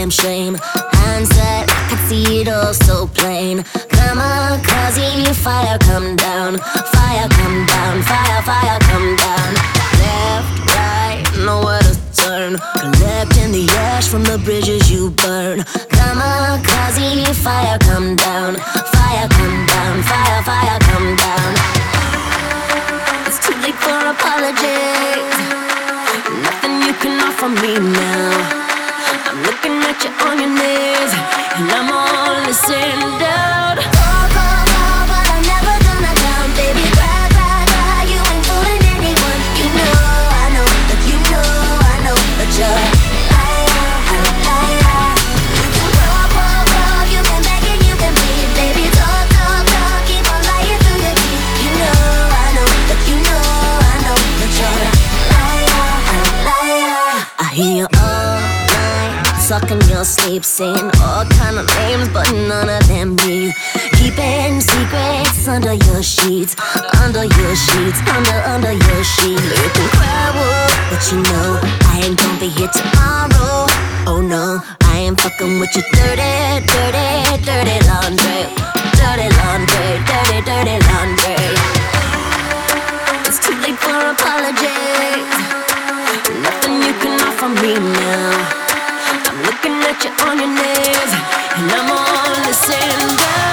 damn shame. Hindsight, I see it all so plain. Kamikaze, fire come down. Fire come down, fire, fire come down. Left, right, nowhere to turn. Collecting the ash from the bridges you burn. Kamikaze, fire come down. Fire come down, fire, fire come down. It's too late for apologies. Nothing you can offer me now. I'm looking at you on your knees, and I'm all listening down. Call, call, call, but I'm never gonna down, baby. Cry, cry, cry, you ain't fooling anyone. You know, I know that you know, I know that you're a liar, liar. You can crawl, crawl, crawl, you can beg and you can plead, baby. Talk, talk, talk, keep on lying through your teeth. You know, I know that you know, I know that you're a liar, liar. I hear you all sucking your sleep, saying all kind of names, but none of them me. Keeping secrets under your sheets, under your sheets, under your sheets. You can cry wolf, but you know I ain't gonna be here tomorrow. Oh no, I ain't fucking with your dirty, dirty, dirty laundry, dirty laundry, dirty, dirty laundry. It's too late for apologies. Nothing you can offer me now. I'm looking at you on your knees, and I'm all listening down.